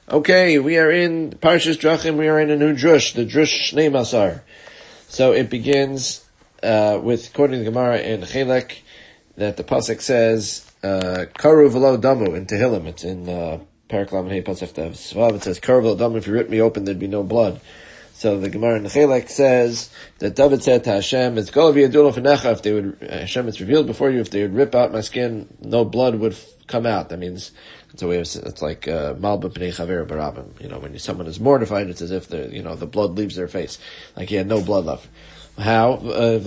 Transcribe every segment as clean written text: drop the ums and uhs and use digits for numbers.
Okay, we are in Parshas Drachim, we are in a new drush, the drush Shnei Masar. So it begins, with, according to the Gemara in Chelek, that the Pasuk says, Karu v'lo damu in Tehillim. It's in, Parak Lamed Hey Pasuk Tev Svav. It says, Karu v'lo damu, if you rip me open, there'd be no blood. So the Gemara in Chelek says that David said to Hashem, it's Kol v'yadulu f'necha, if they would, Hashem, it's revealed before you, if they would rip out my skin, no blood would come out. That means, it's a way of, it's like, malba pnei chaver barabim. You know, when someone is mortified, it's as if the blood leaves their face. Like he had no blood left. How? When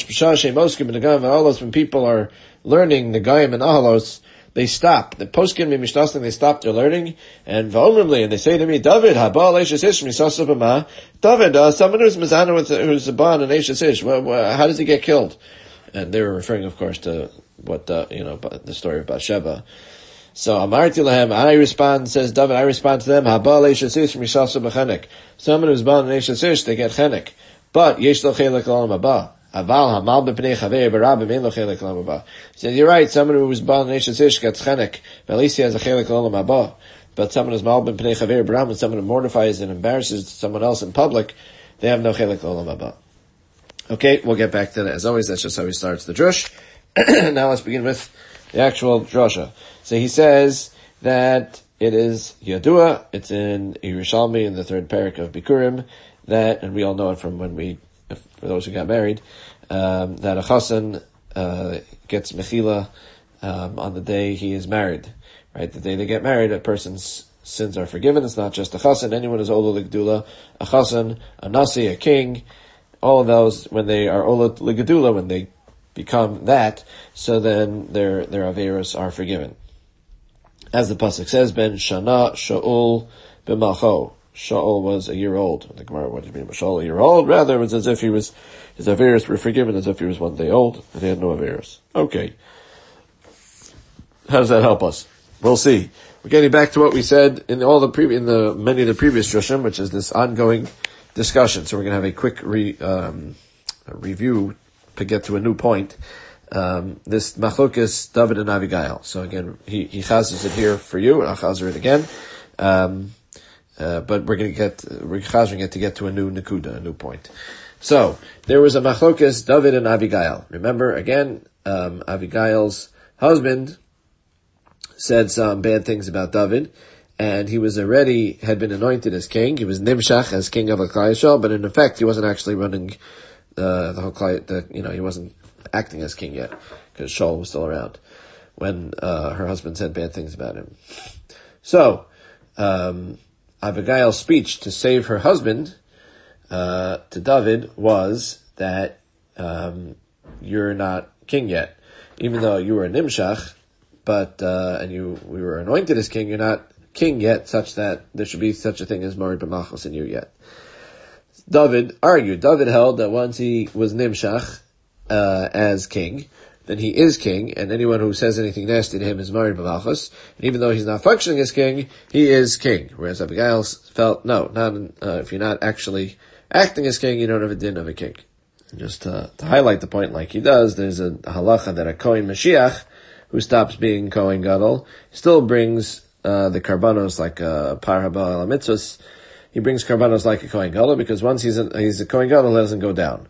people are learning the Gayim and Ahalos, they stop. The poskim mishtaslim, they stop their learning, and and they say to me, David, David, someone who's mizana who's a ban and Eishes Ish, how does he get killed? And they were referring, of course, to what, the story of Bathsheba. So Amarti lahem, I respond, says David, I respond to them, Habal Eishes Ish mishasu b'chenek. Someone who's ban and Eishes Ish, they get chenek. But yesh lo chelek l'olam haba. Aval hamal b'pnei chavei barabim ein lo chelek l'olam haba. He said, you're right, someone who was ban and Eishes Ish gets chenek, but at least he has a chelek l'olam haba. But someone who's mal b'pnei chavei barabim, someone who mortifies and embarrasses someone else in public, they have no chelek l'olam haba. Okay, we'll get back to that. As always, that's just how he starts the drush. Now let's begin with the actual drasha. So he says that it is Yadua, it's in Yerushalmi in the third parak of Bikurim, that, and we all know it from for those who got married, that a chassan, gets mechila, on the day he is married. Right? The day they get married, a person's sins are forgiven. It's not just a chassan, anyone is ola l'gdula, a chassan, a nasi, a king, all of those, when they are ola l'gdula, when they become that, so then their averos are forgiven. As the pasuk says, Ben Shana Shaul b'malcho. Shaul was a year old. The Gemara, what did you mean by Shaul a year old? Rather, it was as if his averos were forgiven, as if he was 1 day old, and he had no averos. Okay. How does that help us? We'll see. We're getting back to what we said in many of the previous drushim, which is this ongoing discussion. So we're going to have a quick review to get to a new point. This machlokes David and Abigail. So again, he chazes it here for you, and I'll chazer it again. But we're chazering it to get to a new nekuda, a new point. So, there was a machlokes David and Abigail. Remember, again, Abigail's husband said some bad things about David, and he had been anointed as king. He was nimshach as king of Klal Yisrael, but in effect, he wasn't actually running the whole Klal, he wasn't acting as king yet, because Shaul was still around when her husband said bad things about him. So, Abigail's speech to save her husband to David was that you're not king yet, even though you were a nimshach, but we were anointed as king. You're not king yet, such that there should be such a thing as Morid b'malchus in you yet. David held that once he was nimshach as king, then he is king, and anyone who says anything nasty to him is married b'malchus. And even though he's not functioning as king, he is king. Whereas Abigail felt, if you're not actually acting as king, you don't have a din of a king. And just to highlight the point like he does, there's a halacha that a Kohen Mashiach, who stops being Kohen Gadol, still brings the karbanos like par haba el mitzvos. He brings karbanos like a Kohen Gadol, because once he's a Kohen Gadol, he doesn't go down.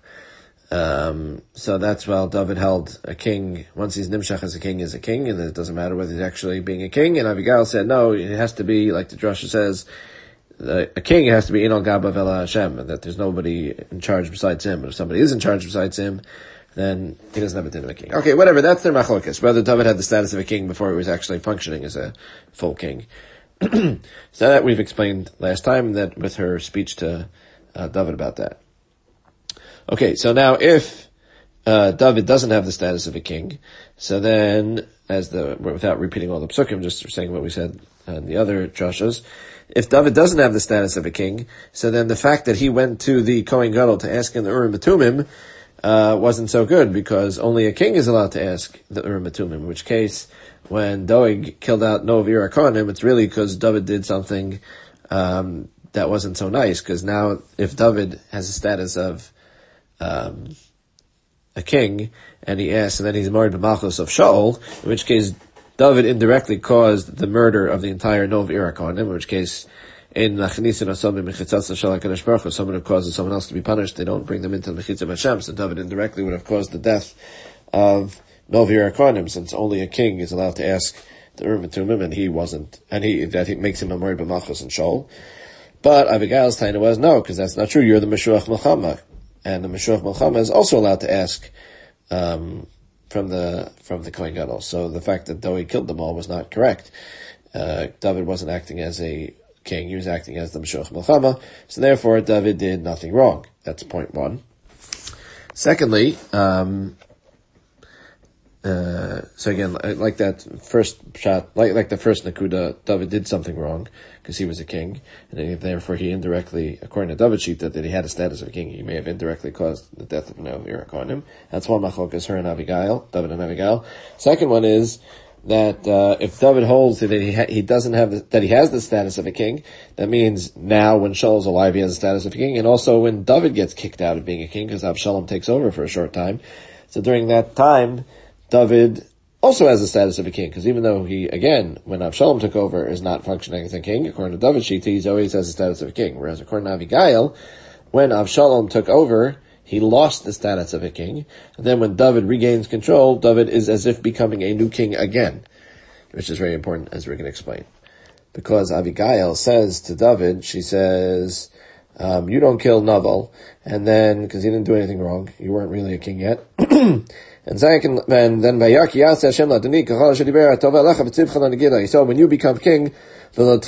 So that's David held a king, once he's nimshach as a king, and it doesn't matter whether he's actually being a king. And Abigail said, no, it has to be, like the drasha says, a king has to be inal gaba vela Hashem, and that there's nobody in charge besides him. But if somebody is in charge besides him, then he doesn't have a din of a king. Okay, whatever, that's their machlokes. Whether David had the status of a king before he was actually functioning as a full king. So that we've explained last time, that with her speech to David about that. Okay, so now if David doesn't have the status of a king, so then, without repeating all the psukim, just saying what we said in the other drashas, if David doesn't have the status of a king, so then the fact that he went to the Kohen Gadol to ask in the Urim Tumim wasn't so good, because only a king is allowed to ask the Urim Tumim, in which case, when Doeg killed out Noah V'Ira Kohanim, it's really because David did something that wasn't so nice, because now if David has a status of a king, and he asks, and then he's married to Malchus of Shaul, in which case David indirectly caused the murder of the entire Nov Irakonim, in which case, in Lachnisin Asomim Mechitzatz Shel HaKadosh Baruch Hu, someone who causes someone else to be punished, they don't bring them into the Mechitza of Hashem, so David indirectly would have caused the death of Nov Irakonim, since only a king is allowed to ask the Urim Tumim, and he wasn't, and I think makes him a Mori B'Machos and Shol. But Abigail's taina was no, because that's not true. You're the Meshuach Milchama, and the Meshuach Milchama is also allowed to ask from the Kohen Gadol. So the fact that though he killed them all was not correct. David wasn't acting as a king; he was acting as the Meshuach Milchama. So therefore, David did nothing wrong. That's point one. Secondly, so again, like that first shot, like the first Nakuda, David did something wrong because he was a king, and therefore he indirectly, according to David's sheet, that he had a status of a king. He may have indirectly caused the death of Irakonim. That's one machlokas, her and Abigail, David and Abigail. Second one is that if David holds that he doesn't have that he has the status of a king, that means now when Shaul's alive he has the status of a king, and also when David gets kicked out of being a king because Absalom takes over for a short time. So during that time, David also has the status of a king, because even though he, again, when Absalom took over, is not functioning as a king, according to David's sheet, he always has the status of a king. Whereas according to Abigail, when Absalom took over, he lost the status of a king. And then when David regains control, David is as if becoming a new king again, which is very important, as we're going to explain. Because Abigail says to David, she says, you don't kill Naval, and then, because he didn't do anything wrong, you weren't really a king yet. And then Vayaki Yaseh Hashem Ladoni Kachal Shediber Tov Alecha V'Tzivcha L'Negida. He said, when you become king, and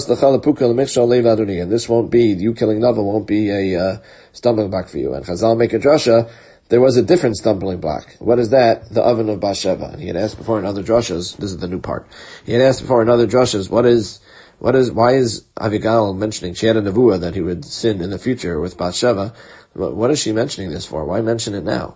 this won't be, you killing Naval won't be a stumbling block for you. And Chazal make a drasha, there was a different stumbling block. What is that? The oven of Bathsheba. And he had asked before in other drashas, this is the new part. He had asked before in other drashas, why is Abigail mentioning, she had a nevuah that he would sin in the future with Bathsheba. What is she mentioning this for? Why mention it now?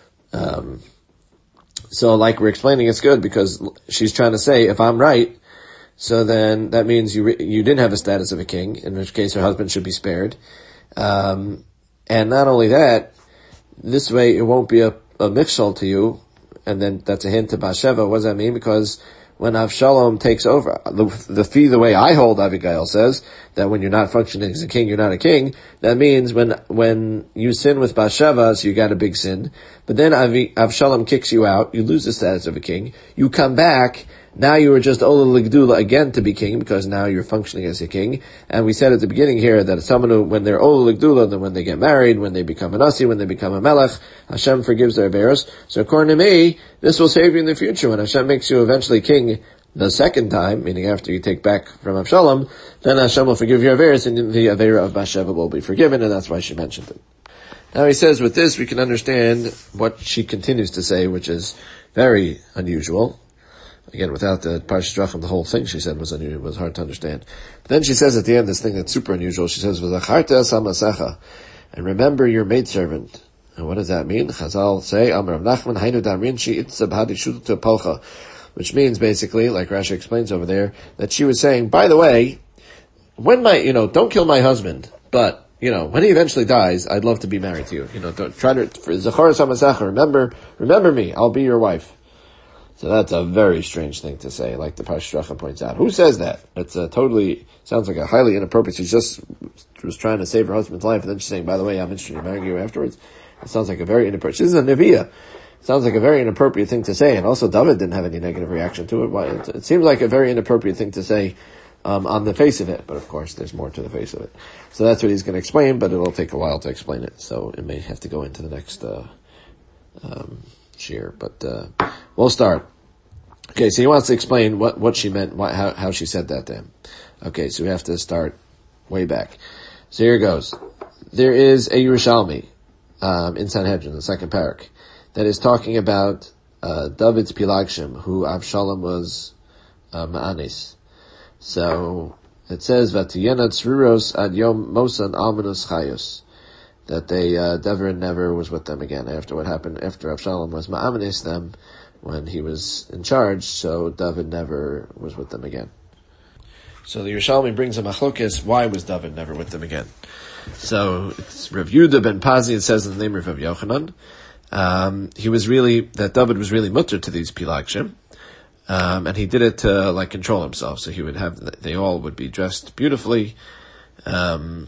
So like we're explaining, it's good because she's trying to say, if I'm right, so then that means you didn't have a status of a king, in which case her husband should be spared. And not only that, this way it won't be a mifshal to you, and then that's a hint to Bathsheba. What does that mean? Because when Avshalom takes over, the way I hold, Abigail says, that when you're not functioning as a king, you're not a king. That means when you sin with Bathsheba, so you got a big sin, but then Avshalom kicks you out, you lose the status of a king, you come back, now you were just Ola Ligdula again to be king, because now you're functioning as a king. And we said at the beginning here that someone who, when they're Ola Ligdula, then when they get married, when they become a Nasi, when they become a Melech, Hashem forgives their averos. So according to me, this will save you in the future. When Hashem makes you eventually king the second time, meaning after you take back from Absalom, then Hashem will forgive your averos, and the avera of Bathsheba will be forgiven, and that's why she mentioned it. Now he says with this we can understand what she continues to say, which is very unusual. Again, without the Parshas Drachim, the whole thing she said was unusual, was hard to understand. But then she says at the end this thing that's super unusual. She says, "V'zacharta samasecha," and remember your maidservant. And what does that mean? Chazal say, "Amar Rav Nachman Hainu Damrin She'itzab Hadishutu Polcha," which means basically, like Rashi explains over there, that she was saying, by the way, when don't kill my husband, but when he eventually dies, I'd love to be married to you. Don't try to Zachar samasecha. Remember me. I'll be your wife. So that's a very strange thing to say, like the Parshas Drachim points out. Who says that? It's sounds like a highly inappropriate. She just was trying to save her husband's life, and then she's saying, by the way, I'm interested in marrying you afterwards. It sounds like a very inappropriate. This is a Nevi'ah. It sounds like a very inappropriate thing to say, and also David didn't have any negative reaction to it. It seems like a very inappropriate thing to say on the face of it, but of course there's more to the face of it. So that's what he's going to explain, but it'll take a while to explain it, so it may have to go into the next shir, but we'll start. Okay, so he wants to explain what she meant, how she said that to him. Okay, so we have to start way back. So here goes. There is a Yerushalmi in Sanhedrin, the second parak, that is talking about David's Pilagshim, who Avshalom was Ma'anis. So it says, "Vatiyena tzruros ad yom mosan almanus chayos," that they David never was with them again after what happened after Avshalom was Ma'anis them when he was in charge. So David never was with them again. So the Yerushalmi brings a machlokes. Why was David never with them again? So it's Rav Yehuda ben Pazi. It says in the name of Rav Yochanan, David was really mutter to these Pilagshim. and he did it to control himself. So he would they all would be dressed beautifully, and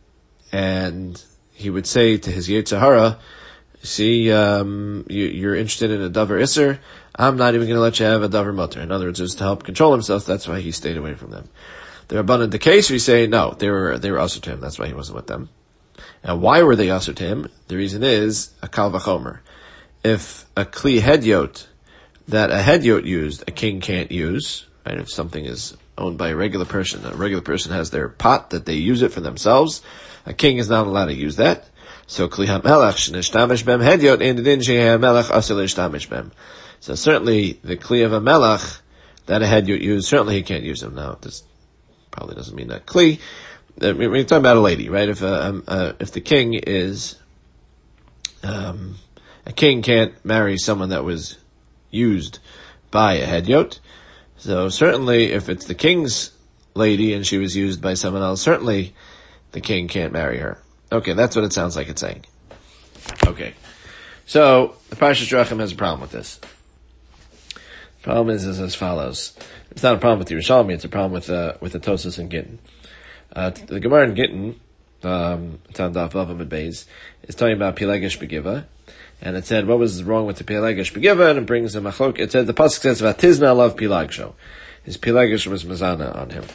he would say to his Yetzer Hara, see, you're interested in a davar iser, I'm not even going to let you have a davar mutter. In other words, it was to help control himself. That's why he stayed away from them. The Rabbanan the case, we say, no, they were usher to him. That's why he wasn't with them. And why were they usher to him? The reason is a kal vachomer. If a kli hedyot that a hedyot used, a king can't use, right? If something is owned by a regular person has their pot that they use it for themselves, a king is not allowed to use that. So kli hamelech shenishtamesh bem hedyot in din shehamelech asur l'ishtamish bem. So certainly the kli of a melech that a hedyot used, certainly he can't use them. Now this probably doesn't mean that kli. We're talking about a lady, right? If the king is a king can't marry someone that was used by a hedyot. So certainly if it's the king's lady and she was used by someone else, certainly the king can't marry her. Okay, that's what it sounds like it's saying. Okay. So, the Parshas Drachim has a problem with this. The problem is as follows. It's not a problem with the Yerushalmi, it's a problem with the Tosas and Gittin. The Gemara in Gittin, it's on Daf Vav Amud Beis, is talking about Pilegesh Begiva, and it said, what was wrong with the Pilegesh Begiva, and it brings a machlok. It said, the pasuk says, Vatizna alav Pilagsho. His Pilegesh was mazana on him.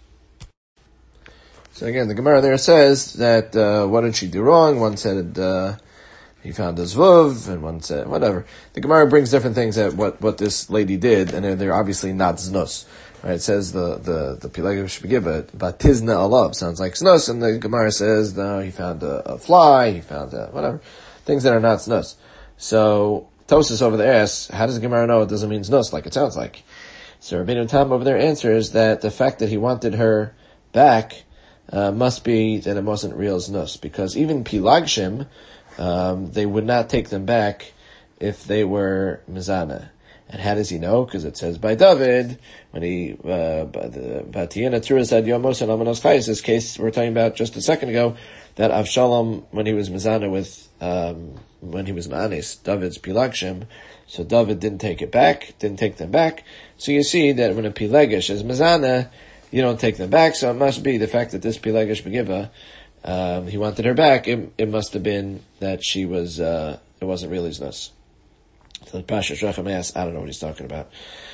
So again, the Gemara there says that, what did she do wrong? One said, he found a zvuv, and one said, whatever. The Gemara brings different things at what this lady did, and they're obviously not znus. Right? It says the Pilegesh Begiva, Vatizna alav, sounds like znus, and the Gemara says, no, he found a fly, he found whatever. Things that are not znus. So, Tosas over there asks, how does the Gemara know it doesn't mean znus, like it sounds like? So Rabbeinu Tam over there answers that the fact that he wanted her back, must be that it wasn't real znus, because even pilagshim, they would not take them back if they were mizana. And how does he know? Because it says by David, when he, Vatiyana Tzuras Ad Yomos and Amanos Chayis, this case we're talking about just a second ago, that Avshalom, when he was mizana with, when he was ma'anis, David's pilagshim, so David didn't take them back. So you see that when a pilegesh is mizana, you don't take them back, so it must be the fact that this Pilegesh Begiva, he wanted her back, it must have been that she was, it wasn't really znus. So the Parshas Drachim asks, I don't know what he's talking about.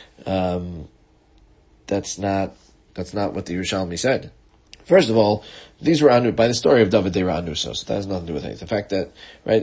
That's not what the Yerushalmi said. First of all, these were anu, by the story of David, they were anusos, so that has nothing to do with anything. The fact that, right,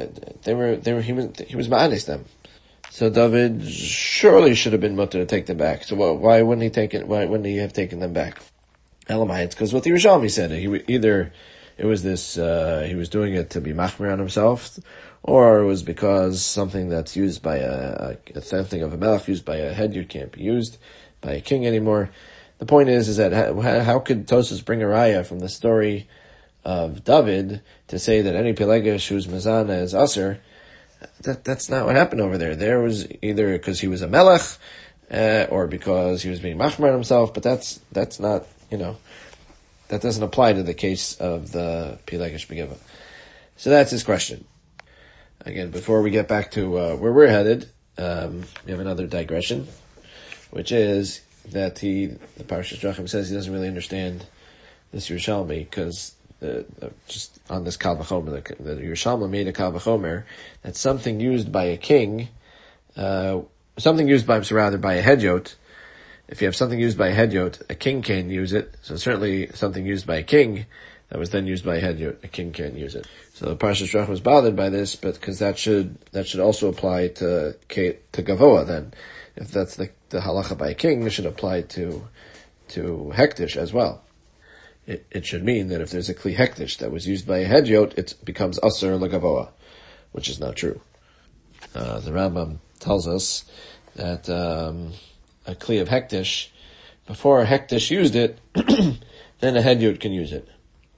he was ma'anis them. So David surely should have been mutter to take them back. So why wouldn't he why wouldn't he have taken them back? Elamai, it's because what the Yerushalmi said. Either it was this, he was doing it to be machmir on himself, or it was because something that's used by something of a melech used by a hedyot can't be used by a king anymore. The point is that how could Tosas bring a raya from the story of David to say that any Pilegesh who's mazana is aser? That's not what happened over there. There was either because he was a melech, or because he was being machmir on himself, but that's not, that doesn't apply to the case of the Pilegesh Begiva. So that's his question. Again, before we get back to where we're headed, we have another digression, which is that the Parshas Drachim says he doesn't really understand this Yerushalmi, because just on this Kal V'chomer, the Yerushalmi made a Kal V'chomer that something used by a king, something used by a hedyot. If you have something used by a hedyot, a king can't use it. So certainly something used by a king that was then used by a hedyot, a king can't use it. So the Parshas Drachim was bothered by this, but because that should also apply to Gavoa then. If that's the halacha by a king, it should apply to hektish as well. It should mean that if there's a kli hektish that was used by a hedyot, it becomes aser legavoa, which is not true. The Rambam tells us that a kli of hektish, before a hektish used it, then a hedyot can use it.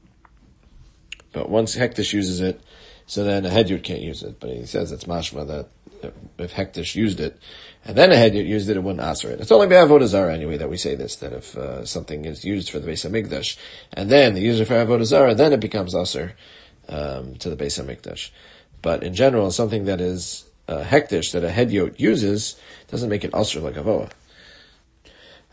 But once hektish uses it, so then a hedyot can't use it. But he says it's mashma that if hektish used it, and then a hedyot used it, it wouldn't aser it. It's only by avodah zarah anyway that we say this, that if something is used for the Beis Hamikdash, and then they use it for avodah zarah, then it becomes aser to the Beis Hamikdash. But in general, something that is hektish that a hedyot uses doesn't make it aser like avoah.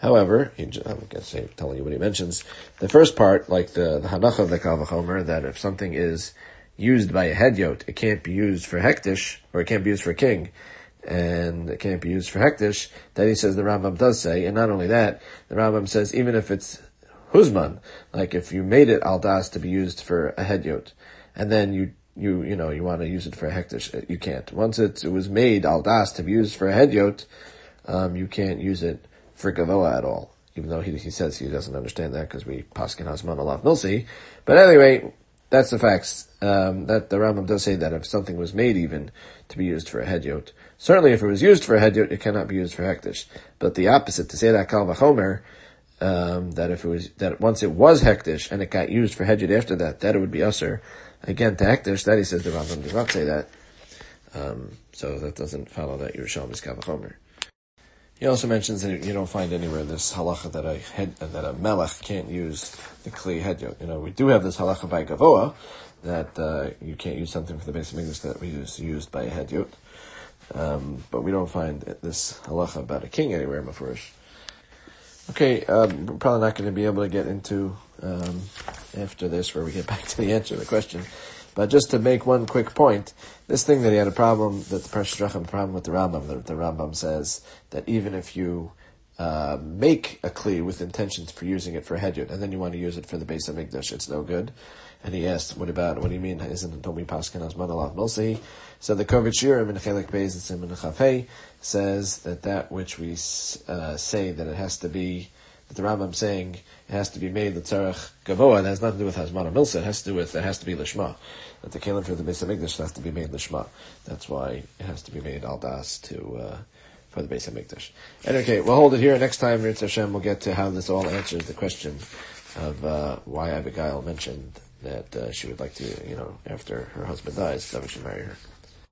However, I'm telling you what he mentions. The first part, like the Hanacha of the Kal V'chomer, that if something is used by a hedyot, it can't be used for hektish, or it can't be used for a king, and it can't be used for hektish, that he says the Rambam does say, and not only that, the Rambam says even if it's huzman, like if you made it al das to be used for a hedyot, and then you want to use it for a hektish, you can't. Once it was made al das to be used for a hedyot, you can't use it for Gavoa at all, even though he says he doesn't understand that because we paskin hasman alav milsi. But anyway, that's the facts. That the Rambam does say that if something was made even to be used for a hedyot, certainly if it was used for a hedyot, it cannot be used for hektish. But the opposite, to say that Kal V'chomer, that once it was hektish and it got used for hedyot after that it would be usher again to hektish. That he says the Rambam does not say that. So that doesn't follow that Yerushalmi is Kal V'chomer. He also mentions that you don't find anywhere this halacha that a melech can't use the kli hedyot. We do have this halacha by Gavoa that you can't use something for the base of English that was used by a hedyot. But we don't find this halacha about a king anywhere in Mefurish. Okay, we're probably not going to be able to get into after this where we get back to the answer to the question. But just to make one quick point, this thing that he had a problem, that the Parshas Drachim problem with the Rambam, that the Rambam says that even if you make a kli with intentions for using it for hedyot, and then you want to use it for the base of Mikdash, it's no good. And he asked, what do you mean, don't we paskin as manalav milsi? So the Kovach Shirim in Chelek Beis and Siman Chafei says that which we say that it has to be, that the Rambam saying it has to be made l'tzarech gavoa, that has nothing to do with Hazmana Milsa, it has to be lishma. That the kelim for the Beis HaMikdash has to be made lishma. That's why it has to be made al das for the Beis HaMikdash. And okay, we'll hold it here. Next time, Ritz Hashem, we'll get to how this all answers the question of why Abigail mentioned that she would like to, after her husband dies, that we should marry her.